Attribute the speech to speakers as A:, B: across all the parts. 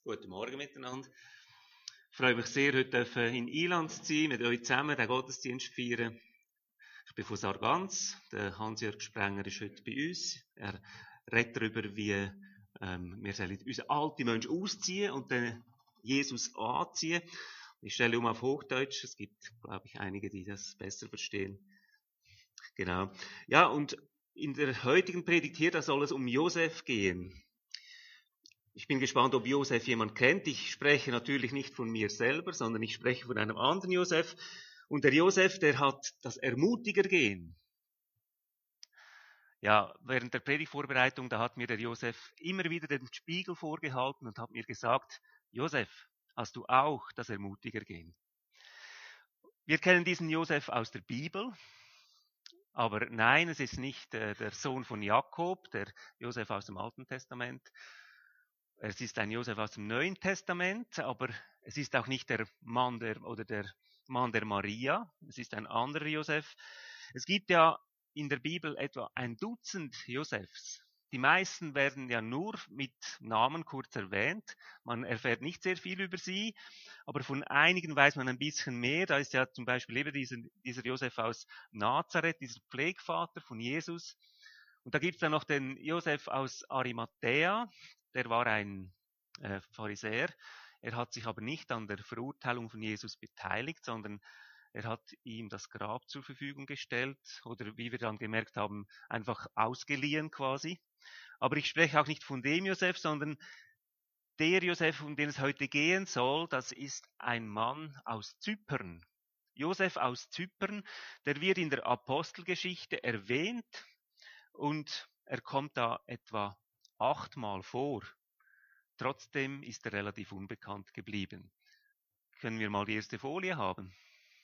A: Guten Morgen miteinander. Ich freue mich sehr, heute in Iland zu sein, mit euch zusammen den Gottesdienst zu feiern. Ich bin von Sargans. Der Hans-Jörg Sprenger ist heute bei uns. Er redet darüber, wie wir sollen unseren alten Menschen ausziehen und dann Jesus anziehen. Ich stelle auf Hochdeutsch. Es gibt, glaube ich, einige, die das besser verstehen. Genau. Ja, und in der heutigen Predigt hier, da soll es um Josef gehen. Ich bin gespannt, ob Josef jemand kennt. Ich spreche natürlich nicht von mir selber, sondern ich spreche von einem anderen Josef. Und der Josef, der hat das Ermutigergehen. Ja, während der Predigtvorbereitung, da hat mir der Josef immer wieder den Spiegel vorgehalten und hat mir gesagt, Josef, hast du auch das Ermutigergehen? Wir kennen diesen Josef aus der Bibel, aber nein, es ist nicht der Sohn von Jakob, der Josef aus dem Alten Testament. Es ist ein Josef aus dem Neuen Testament, aber es ist auch nicht der Mann der Mann der Maria. Es ist ein anderer Josef. Es gibt ja in der Bibel etwa 1 Dutzend Josefs. Die meisten werden ja nur mit Namen kurz erwähnt. Man erfährt nicht sehr viel über sie, aber von einigen weiß man ein bisschen mehr. Da ist ja zum Beispiel eben dieser Josef aus Nazareth, dieser Pflegvater von Jesus. Und da gibt es dann noch den Josef aus Arimathäa. Der war ein Pharisäer. Er hat sich aber nicht an der Verurteilung von Jesus beteiligt, sondern er hat ihm das Grab zur Verfügung gestellt oder wie wir dann gemerkt haben, einfach ausgeliehen quasi. Aber ich spreche auch nicht von dem Josef, sondern der Josef, um den es heute gehen soll, das ist ein Mann aus Zypern. Josef aus Zypern, der wird in der Apostelgeschichte erwähnt und er kommt da etwa 8-mal vor. Trotzdem ist er relativ unbekannt geblieben. Können wir mal die erste Folie haben?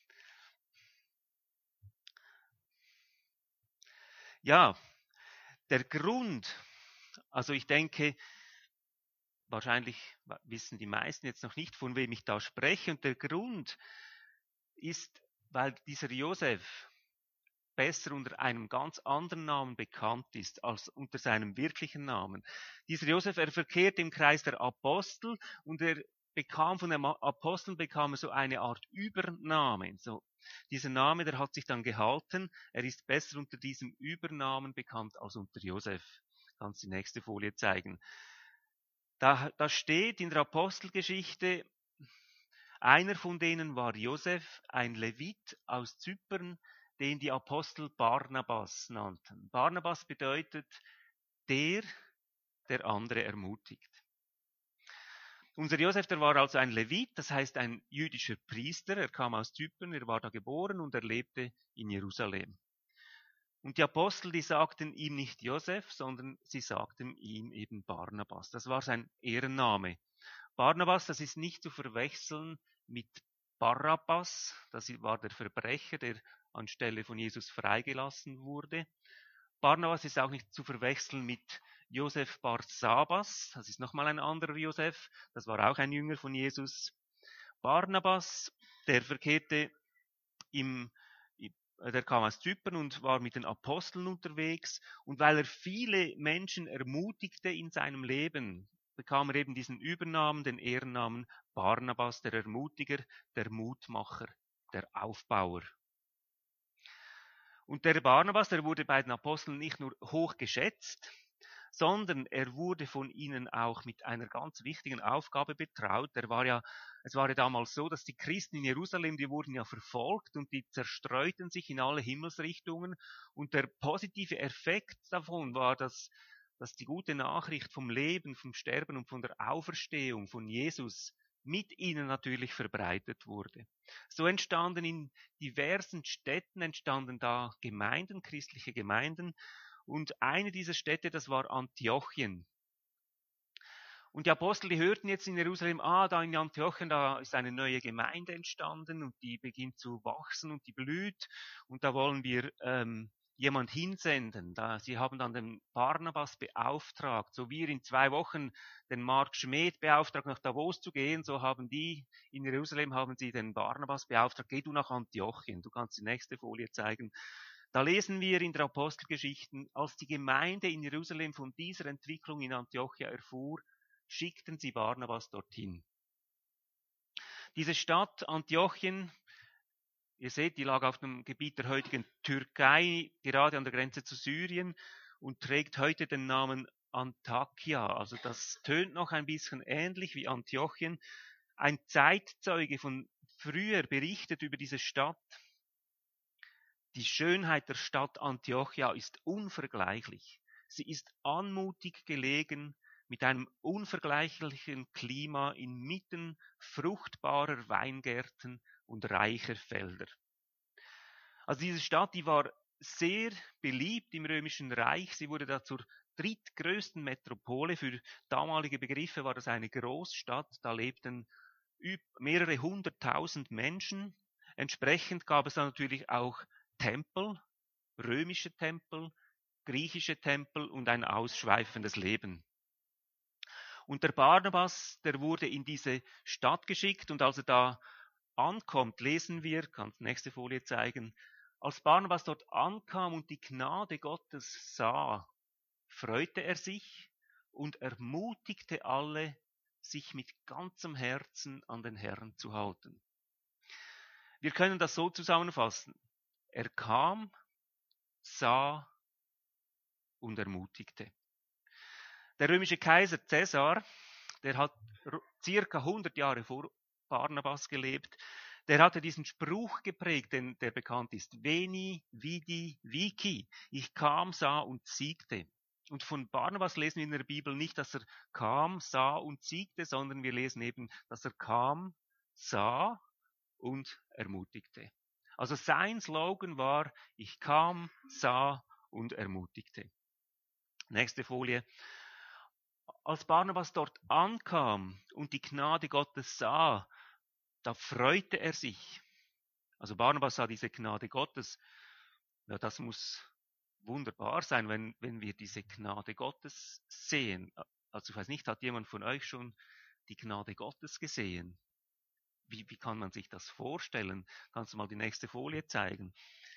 A: Ja, der Grund, also ich denke, wahrscheinlich wissen die meisten jetzt noch nicht, von wem ich da spreche. Und der Grund ist, weil dieser Josef besser unter einem ganz anderen Namen bekannt ist als unter seinem wirklichen Namen. Dieser Josef, er verkehrt im Kreis der Apostel und er bekam von den Aposteln so eine Art Übernamen. So, dieser Name, der hat sich dann gehalten. Er ist besser unter diesem Übernamen bekannt als unter Josef. Kannst die nächste Folie zeigen. Da steht in der Apostelgeschichte, einer von denen war Josef, ein Levit aus Zypern, den die Apostel Barnabas nannten. Barnabas bedeutet der andere ermutigt. Unser Josef, der war also ein Levit, das heißt ein jüdischer Priester. Er kam aus Zypern, er war da geboren und er lebte in Jerusalem. Und die Apostel, die sagten ihm nicht Josef, sondern sie sagten ihm eben Barnabas. Das war sein Ehrenname. Barnabas, das ist nicht zu verwechseln mit Barabbas, das war der Verbrecher, der anstelle von Jesus freigelassen wurde. Barnabas ist auch nicht zu verwechseln mit Josef Barsabas, das ist nochmal ein anderer Josef, das war auch ein Jünger von Jesus. Barnabas, der der kam aus Zypern und war mit den Aposteln unterwegs. Und weil er viele Menschen ermutigte in seinem Leben, bekam er eben diesen Übernamen, den Ehrennamen Barnabas, der Ermutiger, der Mutmacher, der Aufbauer. Und der Barnabas, der wurde bei den Aposteln nicht nur hoch geschätzt, sondern er wurde von ihnen auch mit einer ganz wichtigen Aufgabe betraut. Es war ja damals so, dass die Christen in Jerusalem, die wurden ja verfolgt und die zerstreuten sich in alle Himmelsrichtungen. Und der positive Effekt davon war, dass die gute Nachricht vom Leben, vom Sterben und von der Auferstehung von Jesus mit ihnen natürlich verbreitet wurde. So entstanden in diversen Städten da Gemeinden, christliche Gemeinden. Und eine dieser Städte, das war Antiochien. Und die Apostel, die hörten jetzt in Jerusalem, da in Antiochien, da ist eine neue Gemeinde entstanden und die beginnt zu wachsen und die blüht. Und da wollen wir jemand hinsenden. Sie haben dann den Barnabas beauftragt, so wie in 2 Wochen den Mark Schmedt beauftragt, nach Davos zu gehen, so haben die in Jerusalem, haben sie den Barnabas beauftragt, geh du nach Antiochien. Du kannst die nächste Folie zeigen. Da lesen wir in der Apostelgeschichte, als die Gemeinde in Jerusalem von dieser Entwicklung in Antiochia erfuhr, schickten sie Barnabas dorthin. Diese Stadt Antiochien, ihr seht, die lag auf dem Gebiet der heutigen Türkei, gerade an der Grenze zu Syrien und trägt heute den Namen Antakya. Also das tönt noch ein bisschen ähnlich wie Antiochien. Ein Zeitzeuge von früher berichtet über diese Stadt. Die Schönheit der Stadt Antiochia ist unvergleichlich. Sie ist anmutig gelegen, mit einem unvergleichlichen Klima inmitten fruchtbarer Weingärten und reicher Felder. Also diese Stadt, die war sehr beliebt im Römischen Reich. Sie wurde da zur drittgrößten Metropole. Für damalige Begriffe war das eine Großstadt. Da lebten mehrere hunderttausend Menschen. Entsprechend gab es da natürlich auch Tempel, römische Tempel, griechische Tempel und ein ausschweifendes Leben. Und der Barnabas, der wurde in diese Stadt geschickt und als er da ankommt, lesen wir, kannst nächste Folie zeigen, als Barnabas dort ankam und die Gnade Gottes sah, freute er sich und ermutigte alle, sich mit ganzem Herzen an den Herrn zu halten. Wir können das so zusammenfassen. Er kam, sah und ermutigte. Der römische Kaiser Caesar, der hat circa 100 Jahre vor Barnabas gelebt, der hatte diesen Spruch geprägt, der bekannt ist. Veni, vidi, vici. Ich kam, sah und siegte. Und von Barnabas lesen wir in der Bibel nicht, dass er kam, sah und siegte, sondern wir lesen eben, dass er kam, sah und ermutigte. Also sein Slogan war, ich kam, sah und ermutigte. Nächste Folie. Als Barnabas dort ankam und die Gnade Gottes sah, da freute er sich. Also Barnabas sah diese Gnade Gottes. Ja, das muss wunderbar sein, wenn wir diese Gnade Gottes sehen. Also ich weiß nicht, hat jemand von euch schon die Gnade Gottes gesehen? Wie kann man sich das vorstellen? Kannst du mal die nächste Folie zeigen?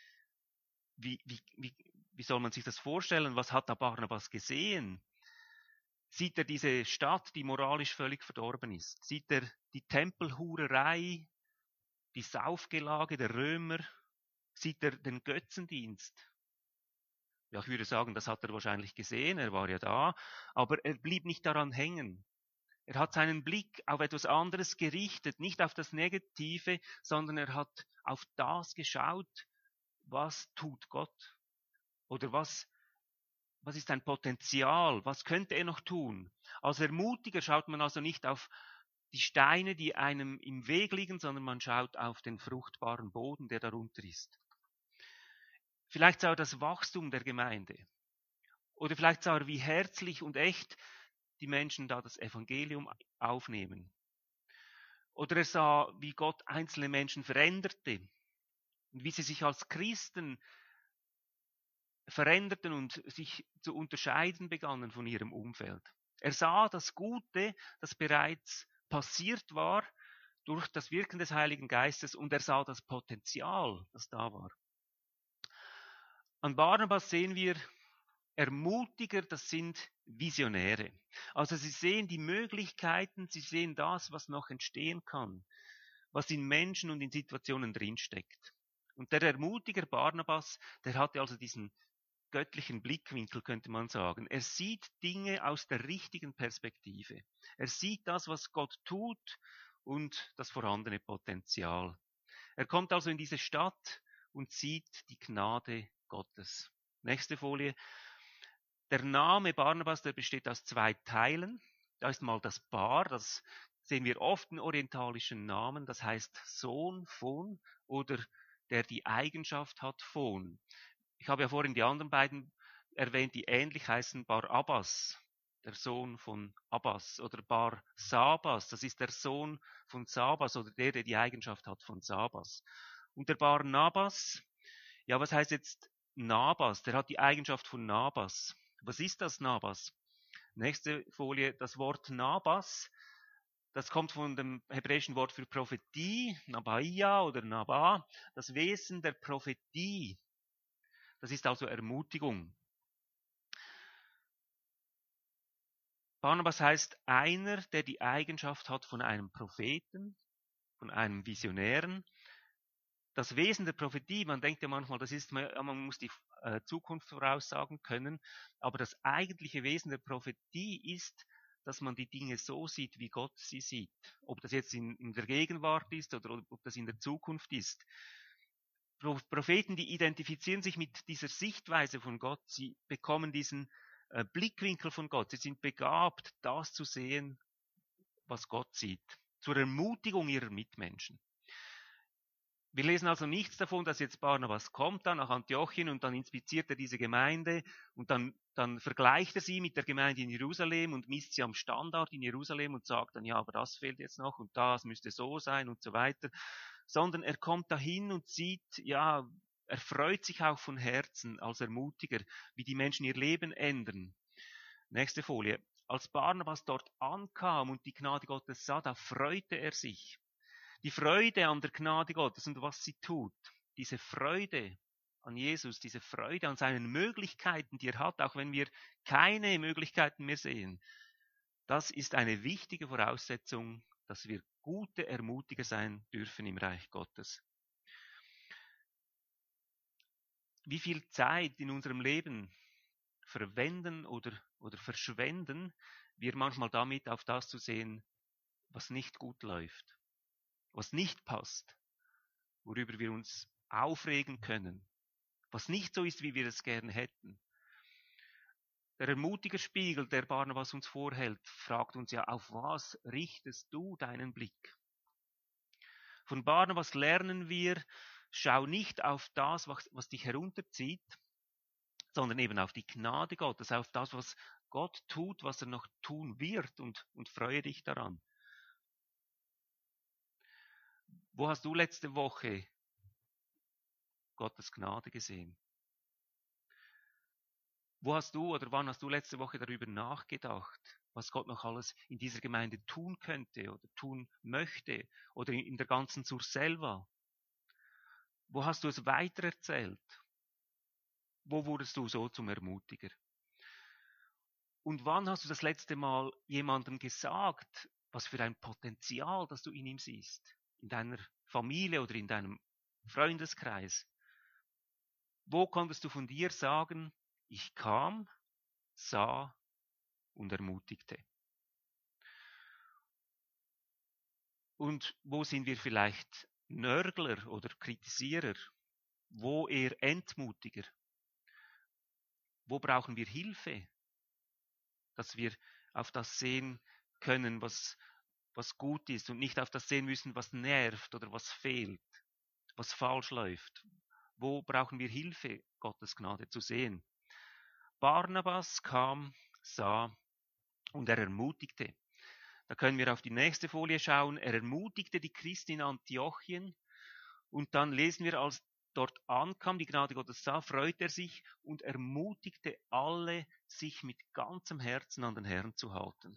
A: Wie soll man sich das vorstellen? Was hat da Barnabas gesehen? Sieht er diese Stadt, die moralisch völlig verdorben ist? Sieht er die Tempelhurerei, die Saufgelage der Römer? Sieht er den Götzendienst? Ja, ich würde sagen, das hat er wahrscheinlich gesehen, er war ja da, aber er blieb nicht daran hängen. Er hat seinen Blick auf etwas anderes gerichtet, nicht auf das Negative, sondern er hat auf das geschaut, was tut Gott? Oder was ist ein Potenzial? Was könnte er noch tun? Als Ermutiger schaut man also nicht auf die Steine, die einem im Weg liegen, sondern man schaut auf den fruchtbaren Boden, der darunter ist. Vielleicht sah er das Wachstum der Gemeinde. Oder vielleicht sah er, wie herzlich und echt die Menschen da das Evangelium aufnehmen. Oder er sah, wie Gott einzelne Menschen veränderte und wie sie sich als Christen veränderten und sich zu unterscheiden begannen von ihrem Umfeld. Er sah das Gute, das bereits passiert war durch das Wirken des Heiligen Geistes und er sah das Potenzial, das da war. An Barnabas sehen wir Ermutiger, das sind Visionäre. Also sie sehen die Möglichkeiten, sie sehen das, was noch entstehen kann, was in Menschen und in Situationen drinsteckt. Und der Ermutiger Barnabas, der hatte also diesen göttlichen Blickwinkel, könnte man sagen. Er sieht Dinge aus der richtigen Perspektive. Er sieht das, was Gott tut und das vorhandene Potenzial. Er kommt also in diese Stadt und sieht die Gnade Gottes. Nächste Folie. Der Name Barnabas, der besteht aus 2 Teilen. Da ist mal das Bar, das sehen wir oft in orientalischen Namen, das heißt Sohn von oder der die Eigenschaft hat von. Ich habe ja vorhin die anderen beiden erwähnt, die ähnlich heißen. Bar Abbas, der Sohn von Abbas, oder Bar Sabas, das ist der Sohn von Sabas oder der die Eigenschaft hat von Sabas. Und der Bar Nabas, ja, was heißt jetzt Nabas? Der hat die Eigenschaft von Nabas. Was ist das Nabas? Nächste Folie, das Wort Nabas, das kommt von dem hebräischen Wort für Prophetie, Nabaia oder Naba, das Wesen der Prophetie. Das ist also Ermutigung. Barnabas heißt einer, der die Eigenschaft hat von einem Propheten, von einem Visionären. Das Wesen der Prophetie, man denkt ja manchmal, man muss die Zukunft voraussagen können, aber das eigentliche Wesen der Prophetie ist, dass man die Dinge so sieht, wie Gott sie sieht. Ob das jetzt in der Gegenwart ist oder ob das in der Zukunft ist. Propheten, die identifizieren sich mit dieser Sichtweise von Gott, sie bekommen diesen Blickwinkel von Gott, sie sind begabt, das zu sehen, was Gott sieht, zur Ermutigung ihrer Mitmenschen. Wir lesen also nichts davon, dass jetzt Barnabas kommt dann nach Antiochien und dann inspiziert er diese Gemeinde und dann vergleicht er sie mit der Gemeinde in Jerusalem und misst sie am Standard in Jerusalem und sagt dann, ja, aber das fehlt jetzt noch und das müsste so sein und so weiter. Sondern er kommt dahin und sieht, ja, er freut sich auch von Herzen als Ermutiger, wie die Menschen ihr Leben ändern. Nächste Folie. Als Barnabas dort ankam und die Gnade Gottes sah, da freute er sich. Die Freude an der Gnade Gottes und was sie tut, diese Freude an Jesus, diese Freude an seinen Möglichkeiten, die er hat, auch wenn wir keine Möglichkeiten mehr sehen, das ist eine wichtige Voraussetzung, dass wir gute Ermutiger sein dürfen im Reich Gottes. Wie viel Zeit in unserem Leben verwenden oder verschwenden wir manchmal damit, auf das zu sehen, was nicht gut läuft, was nicht passt, worüber wir uns aufregen können, was nicht so ist, wie wir es gern hätten. Der Ermutigerspiegel, der Barnabas uns vorhält, fragt uns ja, auf was richtest du deinen Blick? Von Barnabas lernen wir, schau nicht auf das, was dich herunterzieht, sondern eben auf die Gnade Gottes, auf das, was Gott tut, was er noch tun wird und freue dich daran. Wo hast du letzte Woche Gottes Gnade gesehen? Wo hast du oder wann hast du letzte Woche darüber nachgedacht, was Gott noch alles in dieser Gemeinde tun könnte oder tun möchte oder in der ganzen Surselva? Wo hast du es weitererzählt? Wo wurdest du so zum Ermutiger? Und wann hast du das letzte Mal jemandem gesagt, was für ein Potenzial, das du in ihm siehst? In deiner Familie oder in deinem Freundeskreis? Wo konntest du von dir sagen, ich kam, sah und ermutigte? Und wo sind wir vielleicht Nörgler oder Kritisierer? Wo eher Entmutiger? Wo brauchen wir Hilfe, dass wir auf das sehen können, was gut ist und nicht auf das sehen müssen, was nervt oder was fehlt, was falsch läuft? Wo brauchen wir Hilfe, Gottes Gnade zu sehen? Barnabas kam, sah und er ermutigte. Da können wir auf die nächste Folie schauen. Er ermutigte die Christen in Antiochien und dann lesen wir, als dort ankam, die Gnade Gottes sah, freute er sich und ermutigte alle, sich mit ganzem Herzen an den Herrn zu halten.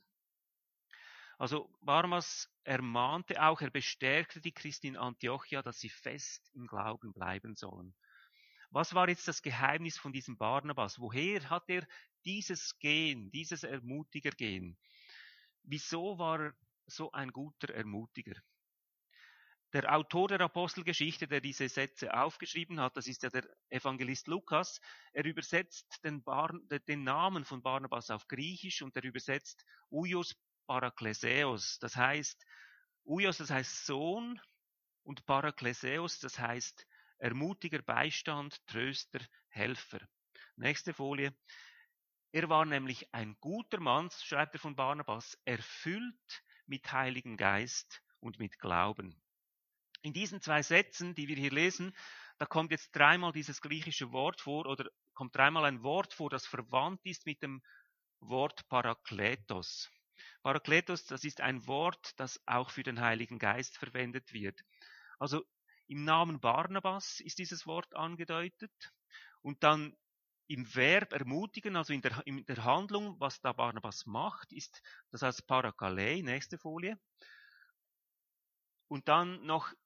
A: Also Barnabas ermahnte auch, er bestärkte die Christen in Antiochia, dass sie fest im Glauben bleiben sollen. Was war jetzt das Geheimnis von diesem Barnabas? Woher hat er dieses Gehen, dieses Ermutigergehen? Wieso war er so ein guter Ermutiger? Der Autor der Apostelgeschichte, der diese Sätze aufgeschrieben hat, das ist ja der Evangelist Lukas, er übersetzt den Namen von Barnabas auf Griechisch und er übersetzt Uios Parakleseos. Das heißt, Uios, das heißt Sohn und Parakleseos, das heißt Ermutiger, Beistand, Tröster, Helfer. Nächste Folie. Er war nämlich ein guter Mann, schreibt er von Barnabas, erfüllt mit Heiligen Geist und mit Glauben. In diesen zwei Sätzen, die wir hier lesen, da kommt jetzt dreimal dieses griechische Wort vor oder kommt dreimal ein Wort vor, das verwandt ist mit dem Wort Parakletos. Parakletos, das ist ein Wort, das auch für den Heiligen Geist verwendet wird. Also im Namen Barnabas ist dieses Wort angedeutet und dann im Verb ermutigen, also in der Handlung, was da Barnabas macht, ist das heißt Parakalei, nächste Folie. Und dann noch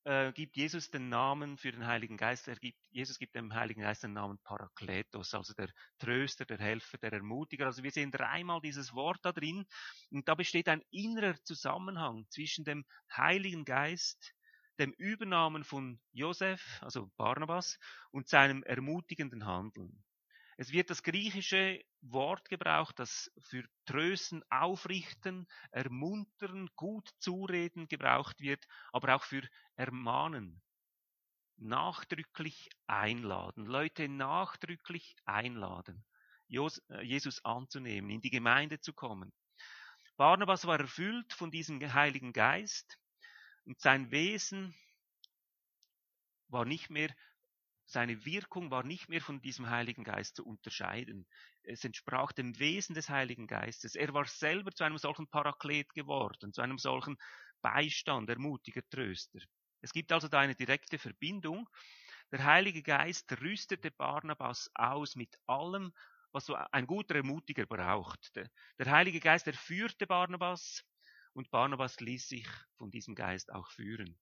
A: gibt Jesus den Namen für den Heiligen Geist. Jesus gibt dem Heiligen Geist den Namen Parakletos, also der Tröster, der Helfer, der Ermutiger. Also wir sehen dreimal dieses Wort da drin. Und da besteht ein innerer Zusammenhang zwischen dem Heiligen Geist, dem Übernamen von Josef, also Barnabas, und seinem ermutigenden Handeln. Es wird das griechische Wort gebraucht, das für trösten, aufrichten, ermuntern, gut zureden gebraucht wird, aber auch für ermahnen, nachdrücklich einladen, Leute nachdrücklich einladen, Jesus anzunehmen, in die Gemeinde zu kommen. Barnabas war erfüllt von diesem Heiligen Geist und sein Wesen war nicht mehr Seine Wirkung war nicht mehr von diesem Heiligen Geist zu unterscheiden. Es entsprach dem Wesen des Heiligen Geistes. Er war selber zu einem solchen Paraklet geworden, zu einem solchen Beistand, Ermutiger, Tröster. Es gibt also da eine direkte Verbindung. Der Heilige Geist rüstete Barnabas aus mit allem, was so ein guter Ermutiger braucht. Der Heilige Geist erführte Barnabas und Barnabas ließ sich von diesem Geist auch führen.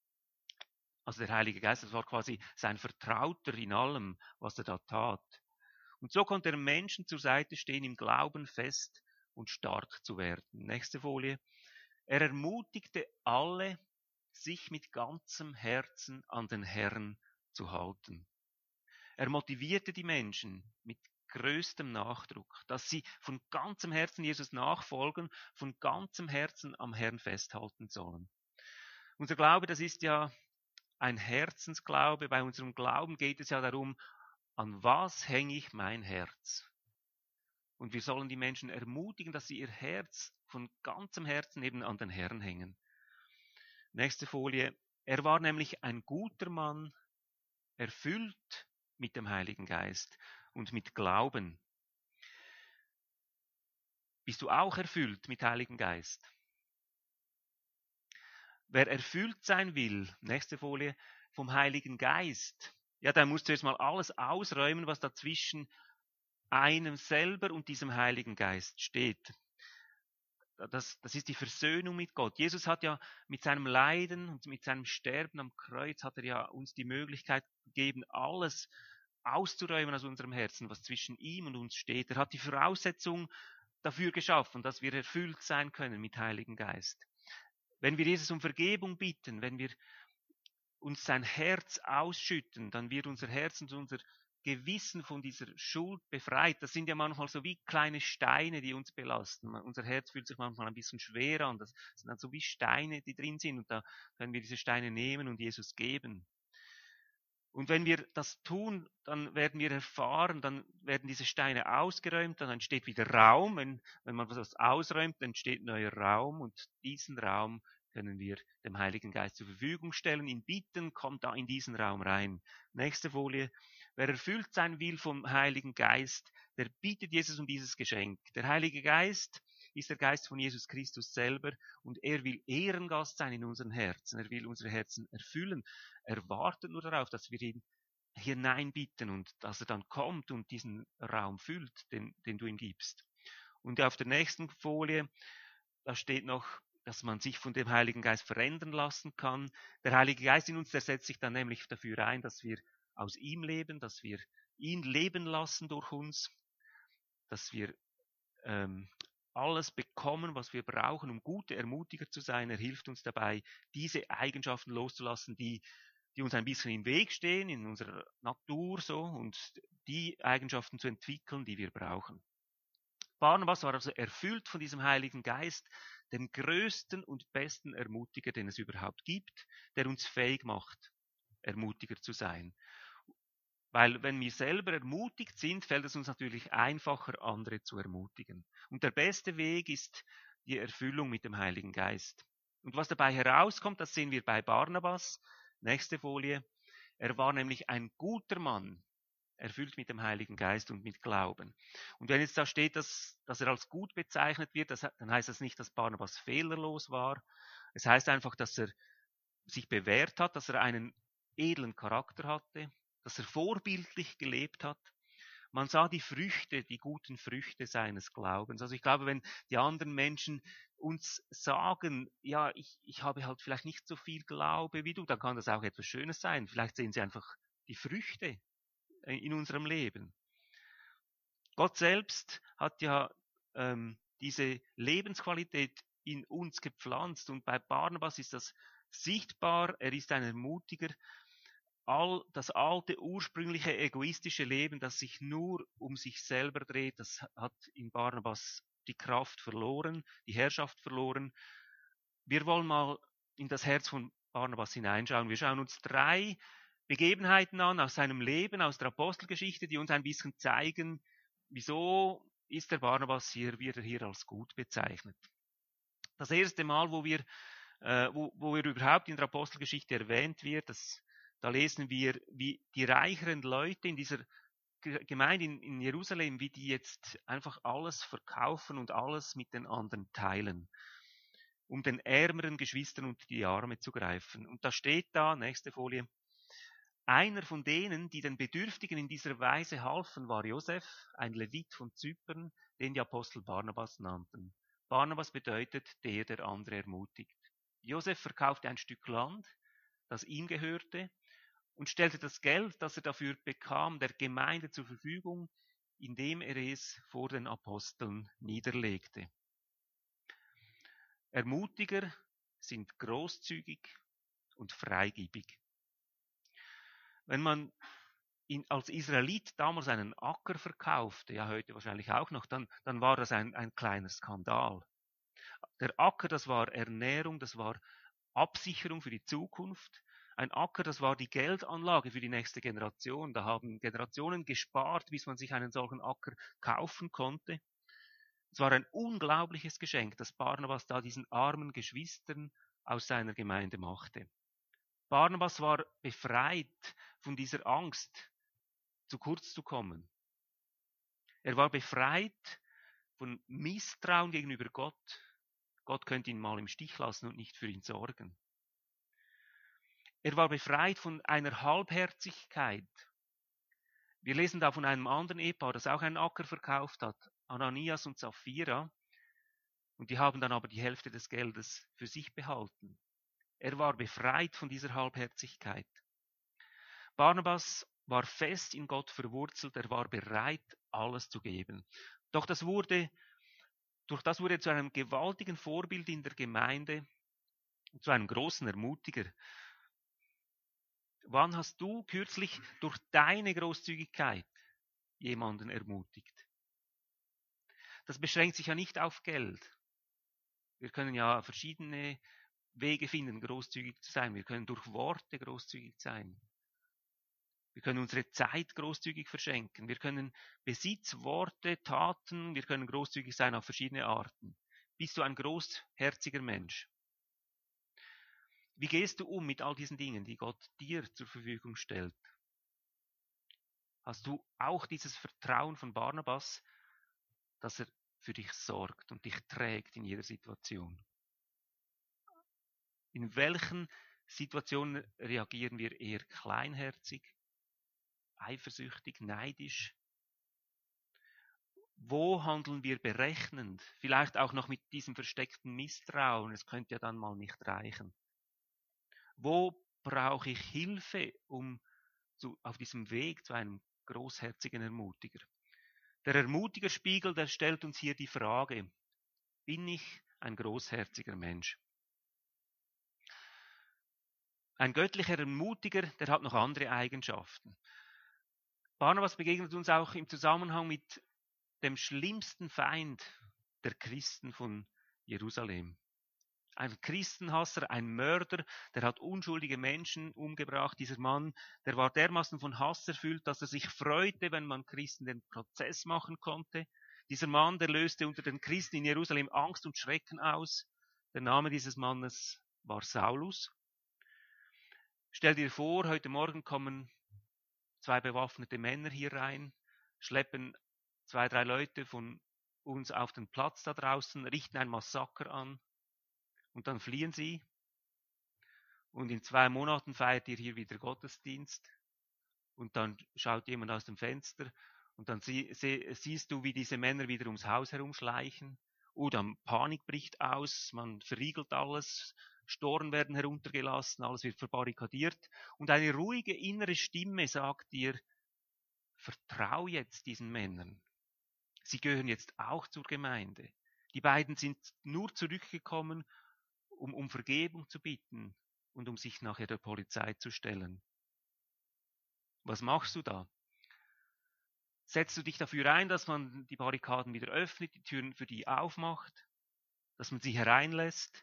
A: Also der Heilige Geist, das war quasi sein Vertrauter in allem, was er da tat. Und so konnte er Menschen zur Seite stehen, im Glauben fest und stark zu werden. Nächste Folie. Er ermutigte alle, sich mit ganzem Herzen an den Herrn zu halten. Er motivierte die Menschen mit größtem Nachdruck, dass sie von ganzem Herzen Jesus nachfolgen, von ganzem Herzen am Herrn festhalten sollen. Unser Glaube, das ist ja ein Herzensglaube. Bei unserem Glauben geht es ja darum, an was hänge ich mein Herz? Und wir sollen die Menschen ermutigen, dass sie ihr Herz von ganzem Herzen eben an den Herrn hängen. Nächste Folie. Er war nämlich ein guter Mann, erfüllt mit dem Heiligen Geist und mit Glauben. Bist du auch erfüllt mit Heiligen Geist? Wer erfüllt sein will, nächste Folie, vom Heiligen Geist, ja, der muss zuerst mal alles ausräumen, was dazwischen einem selber und diesem Heiligen Geist steht. Das ist die Versöhnung mit Gott. Jesus hat ja mit seinem Leiden und mit seinem Sterben am Kreuz hat er ja uns die Möglichkeit gegeben, alles auszuräumen aus unserem Herzen, was zwischen ihm und uns steht. Er hat die Voraussetzung dafür geschaffen, dass wir erfüllt sein können mit Heiligen Geist. Wenn wir Jesus um Vergebung bitten, wenn wir uns sein Herz ausschütten, dann wird unser Herz und unser Gewissen von dieser Schuld befreit. Das sind ja manchmal so wie kleine Steine, die uns belasten. Unser Herz fühlt sich manchmal ein bisschen schwer an. Das sind dann so wie Steine, die drin sind. Und da können wir diese Steine nehmen und Jesus geben. Und wenn wir das tun, dann werden wir erfahren, dann werden diese Steine ausgeräumt, dann entsteht wieder Raum. Wenn man was ausräumt, entsteht neuer Raum und diesen Raum können wir dem Heiligen Geist zur Verfügung stellen. Ihn bitten, kommt da in diesen Raum rein. Nächste Folie. Wer erfüllt sein will vom Heiligen Geist, der bittet Jesus um dieses Geschenk. Der Heilige Geist ist der Geist von Jesus Christus selber und er will Ehrengast sein in unseren Herzen. Er will unsere Herzen erfüllen. Er wartet nur darauf, dass wir ihn hineinbitten und dass er dann kommt und diesen Raum füllt, den du ihm gibst. Und auf der nächsten Folie, da steht noch, dass man sich von dem Heiligen Geist verändern lassen kann. Der Heilige Geist in uns, der setzt sich dann nämlich dafür ein, dass wir aus ihm leben, dass wir ihn leben lassen durch uns, dass wir alles bekommen, was wir brauchen, um gute Ermutiger zu sein. Er hilft uns dabei, diese Eigenschaften loszulassen, die uns ein bisschen im Weg stehen, in unserer Natur so, und die Eigenschaften zu entwickeln, die wir brauchen. Barnabas war also erfüllt von diesem Heiligen Geist, dem größten und besten Ermutiger, den es überhaupt gibt, der uns fähig macht, Ermutiger zu sein. Weil wenn wir selber ermutigt sind, fällt es uns natürlich einfacher, andere zu ermutigen. Und der beste Weg ist die Erfüllung mit dem Heiligen Geist. Und was dabei herauskommt, das sehen wir bei Barnabas. Nächste Folie. Er war nämlich ein guter Mann, erfüllt mit dem Heiligen Geist und mit Glauben. Und wenn jetzt da steht, dass er als gut bezeichnet wird, dann heißt das nicht, dass Barnabas fehlerlos war. Es heißt einfach, dass er sich bewährt hat, dass er einen edlen Charakter hatte, dass er vorbildlich gelebt hat Man sah die Früchte, die guten Früchte seines Glaubens. Also ich glaube, wenn die anderen Menschen uns sagen, ja, ich habe halt vielleicht nicht so viel Glaube wie du, dann kann das auch etwas Schönes sein. Vielleicht sehen sie einfach die Früchte in unserem Leben. Gott selbst hat ja diese Lebensqualität in uns gepflanzt und bei Barnabas ist das sichtbar, er ist ein Ermutiger. Das alte, ursprüngliche, egoistische Leben, das sich nur um sich selber dreht, das hat in Barnabas die Kraft verloren, die Herrschaft verloren. Wir wollen mal in das Herz von Barnabas hineinschauen. Wir schauen uns 3 Begebenheiten an aus seinem Leben, aus der Apostelgeschichte, die uns ein bisschen zeigen, wieso ist der Barnabas wird er hier als gut bezeichnet. Das erste Mal, wo wir überhaupt in der Apostelgeschichte erwähnt wird, da lesen wir, wie die reicheren Leute in dieser Gemeinde in Jerusalem, wie die jetzt einfach alles verkaufen und alles mit den anderen teilen, um den ärmeren Geschwistern unter die Arme zu greifen. Und da steht da, nächste Folie, einer von denen, die den Bedürftigen in dieser Weise halfen, war Josef, ein Levit von Zypern, den die Apostel Barnabas nannten. Barnabas bedeutet, der andere ermutigt. Josef verkaufte ein Stück Land, das ihm gehörte, und stellte das Geld, das er dafür bekam, der Gemeinde zur Verfügung, indem er es vor den Aposteln niederlegte. Ermutiger sind großzügig und freigebig. Wenn man als Israelit damals einen Acker verkaufte, ja heute wahrscheinlich auch noch, dann war das ein kleiner Skandal. Der Acker, das war Ernährung, das war Absicherung für die Zukunft. Ein Acker, das war die Geldanlage für die nächste Generation. Da haben Generationen gespart, bis man sich einen solchen Acker kaufen konnte. Es war ein unglaubliches Geschenk, das Barnabas da diesen armen Geschwistern aus seiner Gemeinde machte. Barnabas war befreit von dieser Angst, zu kurz zu kommen. Er war befreit von Misstrauen gegenüber Gott. Gott könnte ihn mal im Stich lassen und nicht für ihn sorgen. Er war befreit von einer Halbherzigkeit. Wir lesen da von einem anderen Ehepaar, das auch einen Acker verkauft hat, Ananias und Sapphira. Und die haben dann aber die Hälfte des Geldes für sich behalten. Er war befreit von dieser Halbherzigkeit. Barnabas war fest in Gott verwurzelt, er war bereit, alles zu geben. Durch das wurde er zu einem gewaltigen Vorbild in der Gemeinde und zu einem großen Ermutiger. Wann hast du kürzlich durch deine Großzügigkeit jemanden ermutigt? Das beschränkt sich ja nicht auf Geld. Wir können ja verschiedene Wege finden, großzügig zu sein. Wir können durch Worte großzügig sein. Wir können unsere Zeit großzügig verschenken. Wir können Besitz, Worte, Taten, wir können großzügig sein auf verschiedene Arten. Bist du ein großherziger Mensch? Wie gehst du um mit all diesen Dingen, die Gott dir zur Verfügung stellt? Hast du auch dieses Vertrauen von Barnabas, dass er für dich sorgt und dich trägt in jeder Situation? In welchen Situationen reagieren wir eher kleinherzig, eifersüchtig, neidisch? Wo handeln wir berechnend? Vielleicht auch noch mit diesem versteckten Misstrauen. Es könnte ja dann mal nicht reichen. Wo brauche ich Hilfe, auf diesem Weg zu einem großherzigen Ermutiger? Der Ermutigerspiegel, der stellt uns hier die Frage, bin ich ein großherziger Mensch? Ein göttlicher Ermutiger, der hat noch andere Eigenschaften. Barnabas begegnet uns auch im Zusammenhang mit dem schlimmsten Feind der Christen von Jerusalem. Ein Christenhasser, ein Mörder, der hat unschuldige Menschen umgebracht. Dieser Mann, der war dermaßen von Hass erfüllt, dass er sich freute, wenn man Christen den Prozess machen konnte. Dieser Mann, der löste unter den Christen in Jerusalem Angst und Schrecken aus. Der Name dieses Mannes war Saulus. Stell dir vor, heute Morgen kommen 2 bewaffnete Männer hier rein, schleppen 2, 3 Leute von uns auf den Platz da draußen, richten ein Massaker an. Und dann fliehen sie und in 2 Monaten feiert ihr hier wieder Gottesdienst und dann schaut jemand aus dem Fenster Und dann siehst du, wie diese Männer wieder ums Haus herumschleichen. Oder Panik bricht aus, man verriegelt alles, Storen werden heruntergelassen, alles wird verbarrikadiert. Und eine ruhige innere Stimme sagt dir, vertrau jetzt diesen Männern. Sie gehören jetzt auch zur Gemeinde. Die beiden sind nur zurückgekommen, um Vergebung zu bitten und um sich nachher der Polizei zu stellen. Was machst du da? Setzt du dich dafür ein, dass man die Barrikaden wieder öffnet, die Türen für die aufmacht, dass man sie hereinlässt?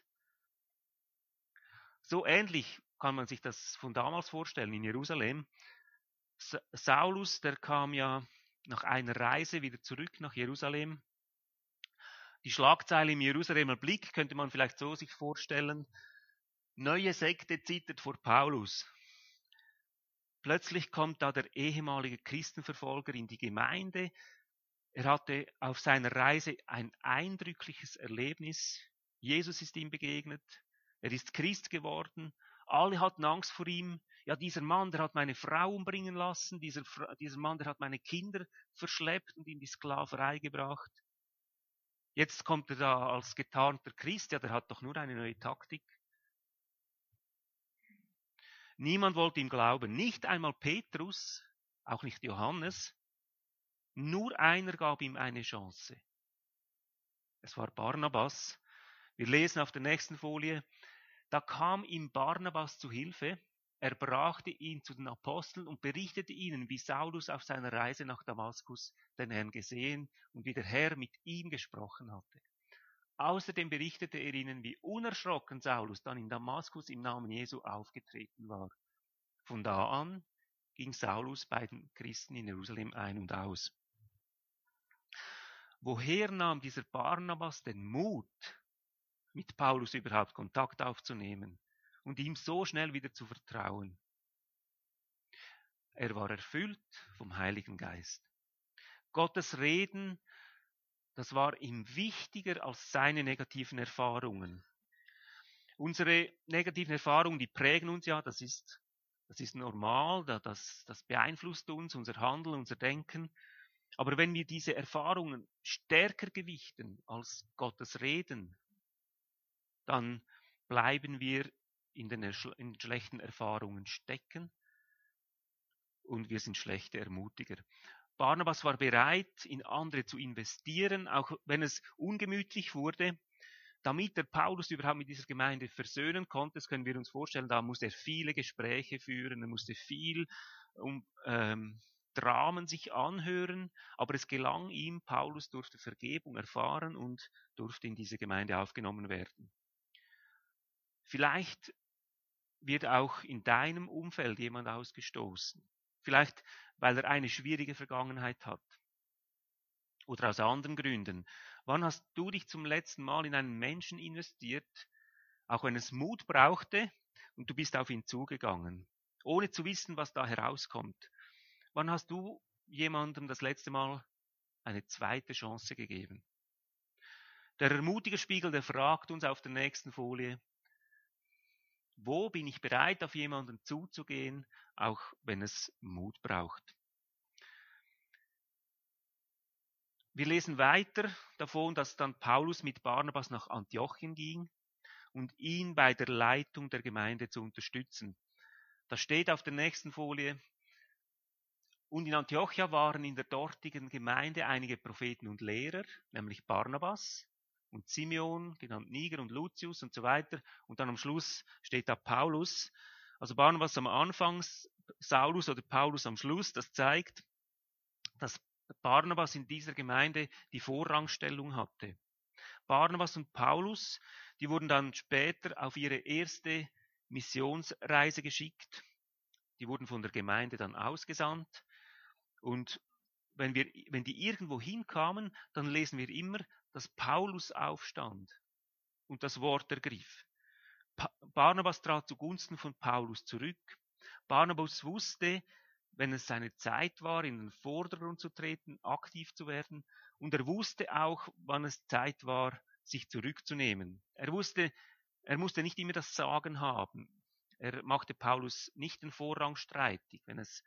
A: So ähnlich kann man sich das von damals vorstellen in Jerusalem. Saulus, der kam ja nach einer Reise wieder zurück nach Jerusalem. Die Schlagzeile im Jerusalemer Blick könnte man vielleicht so sich vorstellen: Neue Sekte zittert vor Paulus. Plötzlich kommt da der ehemalige Christenverfolger in die Gemeinde. Er hatte auf seiner Reise ein eindrückliches Erlebnis. Jesus ist ihm begegnet. Er ist Christ geworden. Alle hatten Angst vor ihm. Ja, dieser Mann, der hat meine Frau umbringen lassen. Dieser Mann, der hat meine Kinder verschleppt und in die Sklaverei gebracht. Jetzt kommt er da als getarnter Christ. Ja, der hat doch nur eine neue Taktik. Niemand wollte ihm glauben. Nicht einmal Petrus, auch nicht Johannes. Nur einer gab ihm eine Chance. Es war Barnabas. Wir lesen auf der nächsten Folie. Da kam ihm Barnabas zu Hilfe. Er brachte ihn zu den Aposteln und berichtete ihnen, wie Saulus auf seiner Reise nach Damaskus den Herrn gesehen und wie der Herr mit ihm gesprochen hatte. Außerdem berichtete er ihnen, wie unerschrocken Saulus dann in Damaskus im Namen Jesu aufgetreten war. Von da an ging Saulus bei den Christen in Jerusalem ein und aus. Woher nahm dieser Barnabas den Mut, mit Paulus überhaupt Kontakt aufzunehmen und ihm so schnell wieder zu vertrauen? Er war erfüllt vom Heiligen Geist. Gottes Reden, das war ihm wichtiger als seine negativen Erfahrungen. Unsere negativen Erfahrungen, die prägen uns ja, das ist normal, das beeinflusst uns, unser Handeln, unser Denken. Aber wenn wir diese Erfahrungen stärker gewichten als Gottes Reden, dann bleiben wir in den schlechten Erfahrungen stecken und wir sind schlechte Ermutiger. Barnabas war bereit, in andere zu investieren, auch wenn es ungemütlich wurde. Damit der Paulus überhaupt mit dieser Gemeinde versöhnen konnte, das können wir uns vorstellen, da musste er viele Gespräche führen, er musste viel Dramen sich anhören, aber es gelang ihm, Paulus durfte Vergebung erfahren und durfte in diese Gemeinde aufgenommen werden. Vielleicht wird auch in deinem Umfeld jemand ausgestoßen. Vielleicht, weil er eine schwierige Vergangenheit hat. Oder aus anderen Gründen. Wann hast du dich zum letzten Mal in einen Menschen investiert, auch wenn es Mut brauchte, und du bist auf ihn zugegangen, ohne zu wissen, was da herauskommt? Wann hast du jemandem das letzte Mal eine zweite Chance gegeben? Der Ermutigerspiegel, der fragt uns auf der nächsten Folie: Wo bin ich bereit, auf jemanden zuzugehen, auch wenn es Mut braucht? Wir lesen weiter davon, dass dann Paulus mit Barnabas nach Antiochien ging und ihn bei der Leitung der Gemeinde zu unterstützen. Das steht auf der nächsten Folie. Und in Antiochia waren in der dortigen Gemeinde einige Propheten und Lehrer, nämlich Barnabas und Simeon, genannt Niger, und Lucius und so weiter. Und dann am Schluss steht da Paulus. Also Barnabas am Anfang, Saulus oder Paulus am Schluss. Das zeigt, dass Barnabas in dieser Gemeinde die Vorrangstellung hatte. Barnabas und Paulus, die wurden dann später auf ihre erste Missionsreise geschickt. Die wurden von der Gemeinde dann ausgesandt. Und wenn die irgendwo hinkamen, dann lesen wir immer, dass Paulus aufstand und das Wort ergriff. Barnabas trat zugunsten von Paulus zurück. Barnabas wusste, wenn es seine Zeit war, in den Vordergrund zu treten, aktiv zu werden. Und er wusste auch, wann es Zeit war, sich zurückzunehmen. Er musste nicht immer das Sagen haben. Er machte Paulus nicht den Vorrang streitig, wenn es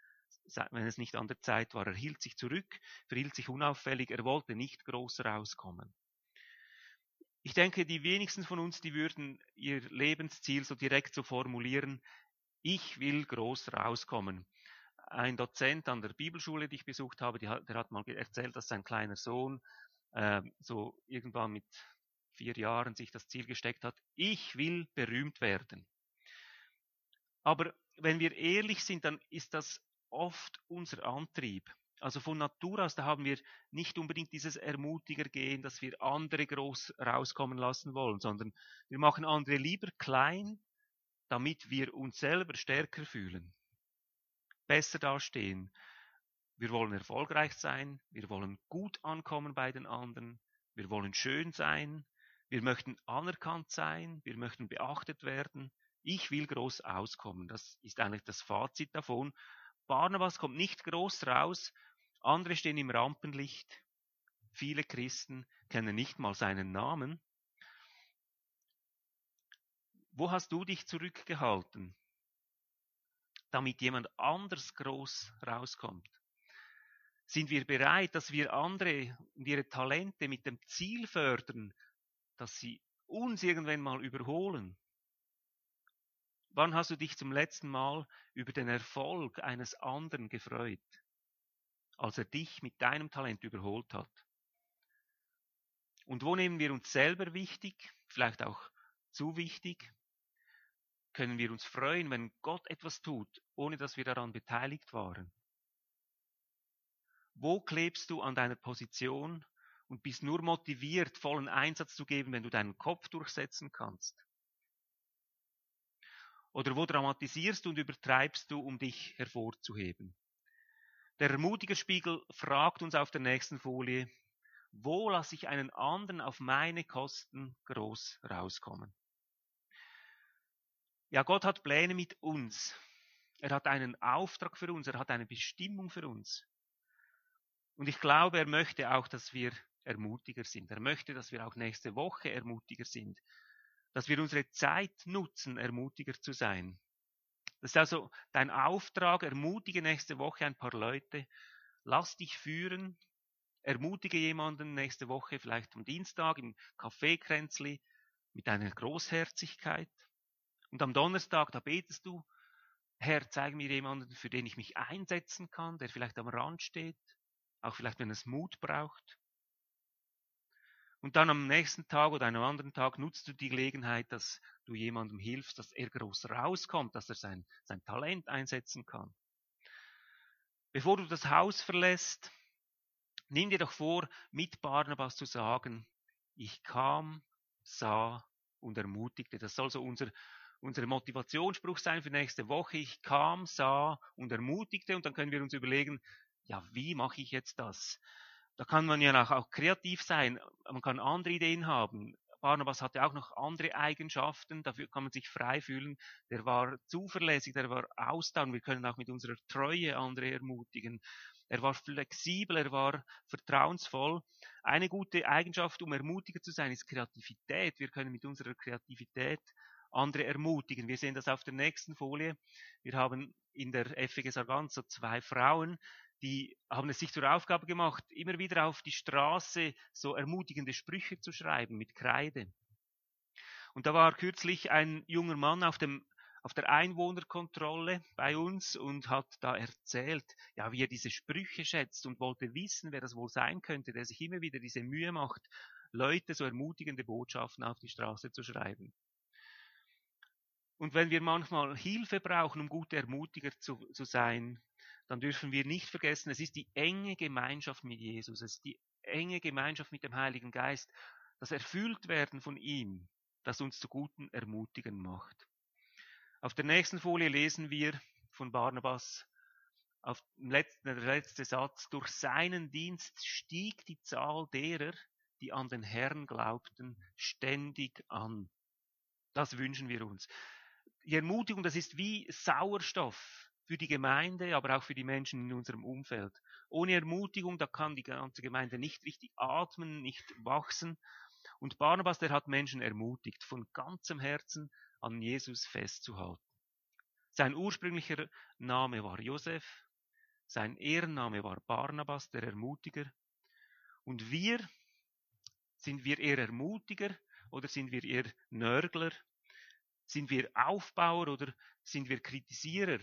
A: wenn es nicht an der Zeit war. Er hielt sich zurück, verhielt sich unauffällig, er wollte nicht groß rauskommen. Ich denke, die wenigsten von uns, die würden ihr Lebensziel so direkt so formulieren: Ich will groß rauskommen. Ein Dozent an der Bibelschule, die ich besucht habe, der hat mal erzählt, dass sein kleiner Sohn so irgendwann mit 4 Jahren sich das Ziel gesteckt hat: Ich will berühmt werden. Aber wenn wir ehrlich sind, dann ist das oft unser Antrieb. Also von Natur aus, da haben wir nicht unbedingt dieses Ermutigergehen, dass wir andere groß rauskommen lassen wollen, sondern wir machen andere lieber klein, damit wir uns selber stärker fühlen, besser dastehen. Wir wollen erfolgreich sein, wir wollen gut ankommen bei den anderen, wir wollen schön sein, wir möchten anerkannt sein, wir möchten beachtet werden. Ich will groß auskommen. Das ist eigentlich das Fazit davon. Barnabas kommt nicht groß raus, andere stehen im Rampenlicht. Viele Christen kennen nicht mal seinen Namen. Wo hast du dich zurückgehalten, damit jemand anders groß rauskommt? Sind wir bereit, dass wir andere und ihre Talente mit dem Ziel fördern, dass sie uns irgendwann mal überholen? Wann hast du dich zum letzten Mal über den Erfolg eines anderen gefreut, als er dich mit deinem Talent überholt hat? Und wo nehmen wir uns selber wichtig, vielleicht auch zu wichtig? Können wir uns freuen, wenn Gott etwas tut, ohne dass wir daran beteiligt waren? Wo klebst du an deiner Position und bist nur motiviert, vollen Einsatz zu geben, wenn du deinen Kopf durchsetzen kannst? Oder wo dramatisierst du und übertreibst du, um dich hervorzuheben? Der Ermutigerspiegel fragt uns auf der nächsten Folie: Wo lasse ich einen anderen auf meine Kosten groß rauskommen? Ja, Gott hat Pläne mit uns. Er hat einen Auftrag für uns, er hat eine Bestimmung für uns. Und ich glaube, er möchte auch, dass wir Ermutiger sind. Er möchte, dass wir auch nächste Woche Ermutiger sind. Dass wir unsere Zeit nutzen, Ermutiger zu sein. Das ist also dein Auftrag: Ermutige nächste Woche ein paar Leute. Lass dich führen. Ermutige jemanden nächste Woche, vielleicht am Dienstag im Kaffeekränzli, mit einer Großherzigkeit. Und am Donnerstag, da betest du: Herr, zeig mir jemanden, für den ich mich einsetzen kann, der vielleicht am Rand steht, auch vielleicht, wenn es Mut braucht. Und dann am nächsten Tag oder einem anderen Tag nutzt du die Gelegenheit, dass du jemandem hilfst, dass er groß rauskommt, dass er sein Talent einsetzen kann. Bevor du das Haus verlässt, nimm dir doch vor, mit Barnabas zu sagen: Ich kam, sah und ermutigte. Das soll so unser Motivationsspruch sein für nächste Woche. Ich kam, sah und ermutigte. Und dann können wir uns überlegen: Ja, wie mache ich jetzt das? Da kann man ja auch kreativ sein. Man kann andere Ideen haben. Barnabas hatte auch noch andere Eigenschaften. Dafür kann man sich frei fühlen. Der war zuverlässig, der war ausdauernd. Wir können auch mit unserer Treue andere ermutigen. Er war flexibel, er war vertrauensvoll. Eine gute Eigenschaft, um ermutiger zu sein, ist Kreativität. Wir können mit unserer Kreativität andere ermutigen. Wir sehen das auf der nächsten Folie. Wir haben in der FEG Sargans so 2 Frauen, die haben es sich zur Aufgabe gemacht, immer wieder auf die Straße so ermutigende Sprüche zu schreiben mit Kreide. Und da war kürzlich ein junger Mann auf der Einwohnerkontrolle bei uns und hat da erzählt, ja, wie er diese Sprüche schätzt und wollte wissen, wer das wohl sein könnte, der sich immer wieder diese Mühe macht, Leute so ermutigende Botschaften auf die Straße zu schreiben. Und wenn wir manchmal Hilfe brauchen, um gute Ermutiger zu sein, dann dürfen wir nicht vergessen, es ist die enge Gemeinschaft mit Jesus, es ist die enge Gemeinschaft mit dem Heiligen Geist, das Erfülltwerden von ihm, das uns zu guten Ermutigern macht. Auf der nächsten Folie lesen wir von Barnabas, der letzte Satz: Durch seinen Dienst stieg die Zahl derer, die an den Herrn glaubten, ständig an. Das wünschen wir uns. Die Ermutigung, das ist wie Sauerstoff für die Gemeinde, aber auch für die Menschen in unserem Umfeld. Ohne Ermutigung, da kann die ganze Gemeinde nicht richtig atmen, nicht wachsen. Und Barnabas, der hat Menschen ermutigt, von ganzem Herzen an Jesus festzuhalten. Sein ursprünglicher Name war Josef. Sein Ehrenname war Barnabas, der Ermutiger. Und sind wir eher Ermutiger oder sind wir eher Nörgler? Sind wir Aufbauer oder sind wir Kritisierer?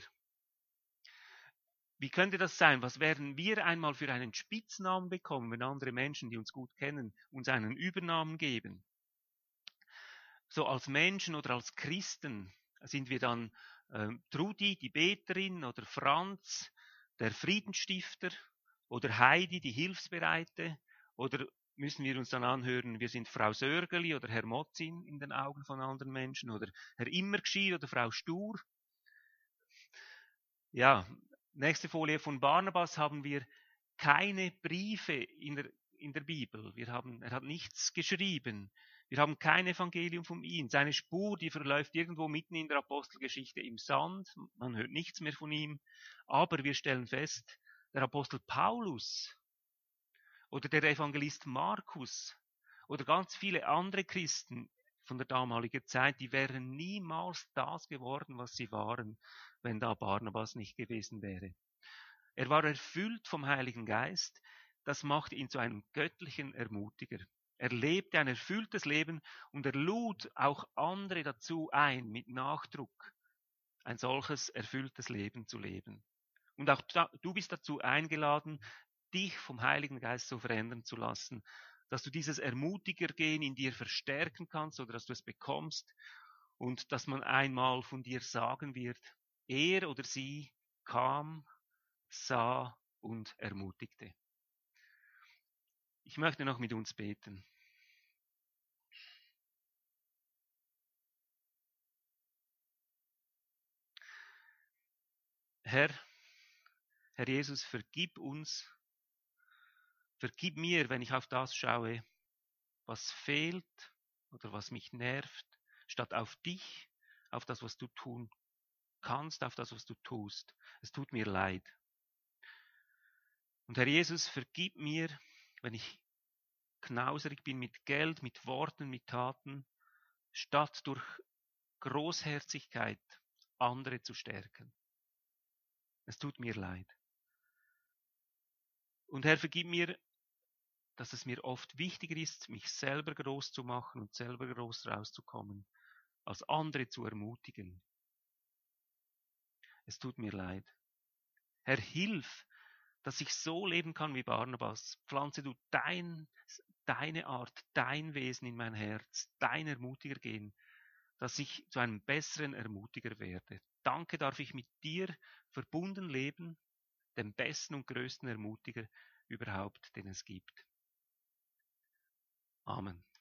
A: Wie könnte das sein? Was werden wir einmal für einen Spitznamen bekommen, wenn andere Menschen, die uns gut kennen, uns einen Übernamen geben? So als Menschen oder als Christen sind wir dann Trudi, die Beterin, oder Franz, der Friedensstifter, oder Heidi, die Hilfsbereite, oder müssen wir uns dann anhören, wir sind Frau Sörgeli oder Herr Motzin in den Augen von anderen Menschen, oder Herr Immergschied oder Frau Stur? Ja, nächste Folie. Von Barnabas haben wir keine Briefe in der Bibel. Er hat nichts geschrieben. Wir haben kein Evangelium von ihm. Seine Spur, die verläuft irgendwo mitten in der Apostelgeschichte im Sand. Man hört nichts mehr von ihm. Aber wir stellen fest, der Apostel Paulus oder der Evangelist Markus oder ganz viele andere Christen von der damaligen Zeit, die wären niemals das geworden, was sie waren, wenn da Barnabas nicht gewesen wäre. Er war erfüllt vom Heiligen Geist. Das macht ihn zu einem göttlichen Ermutiger. Er lebte ein erfülltes Leben und er lud auch andere dazu ein, mit Nachdruck ein solches erfülltes Leben zu leben. Und auch du bist dazu eingeladen, dich vom Heiligen Geist so verändern zu lassen, dass du dieses Ermutigergehen in dir verstärken kannst oder dass du es bekommst und dass man einmal von dir sagen wird, er oder sie kam, sah und ermutigte. Ich möchte noch mit uns beten. Herr Jesus, vergib uns, vergib mir, wenn ich auf das schaue, was fehlt oder was mich nervt, statt auf dich, auf das, was du tun kannst, auf das, was du tust. Es tut mir leid. Und Herr Jesus, vergib mir, wenn ich knauserig bin mit Geld, mit Worten, mit Taten, statt durch Großherzigkeit andere zu stärken. Es tut mir leid. Und Herr, vergib mir, dass es mir oft wichtiger ist, mich selber groß zu machen und selber groß rauszukommen, als andere zu ermutigen. Es tut mir leid. Herr, hilf, dass ich so leben kann wie Barnabas. Pflanze du deine Art, dein Wesen in mein Herz, dein Ermutiger gehen, dass ich zu einem besseren Ermutiger werde. Danke, darf ich mit dir verbunden leben, dem besten und größten Ermutiger überhaupt, den es gibt. Amen.